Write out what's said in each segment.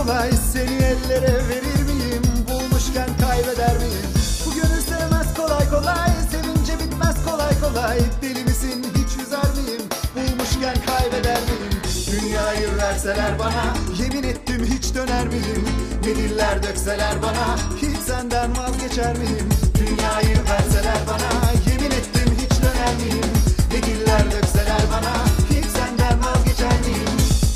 kolay, seni ellere verir miyim? Bulmuşken kaybeder miyim? Bu gönül sevmez kolay kolay, sevince bitmez kolay kolay. Deli misin, hiç üzer miyim? Bulmuşken kaybeder miyim? Dünyayı verseler bana, yemin ettim hiç döner miyim? Ne diller dökseler bana, hiç senden vazgeçer miyim? Dünyayı verseler bana, yemin ettim hiç döner miyim? Ne diller dökseler bana, hiç senden vazgeçer miyim?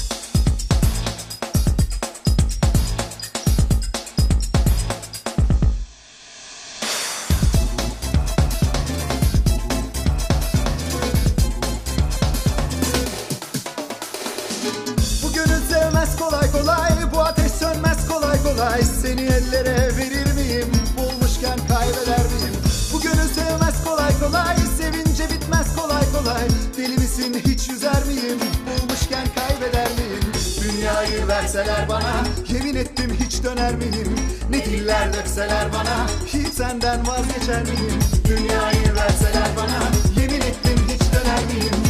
Bu gönül sevmez kolay kolay, bu ateş sönmez kolay kolay. Seni ellere verir miyim? Bulmuşken kaybeder miyim? Bu gönül sevmez kolay kolay, sevince bitmez kolay kolay. Deli misin, hiç üzer miyim? Bulmuşken kaybeder miyim? Dünyayı verseler bana, yemin ettim hiç döner miyim? Ne diller dökseler bana, hiç senden vazgeçer miyim? Dünyayı verseler bana, yemin ettim hiç döner miyim?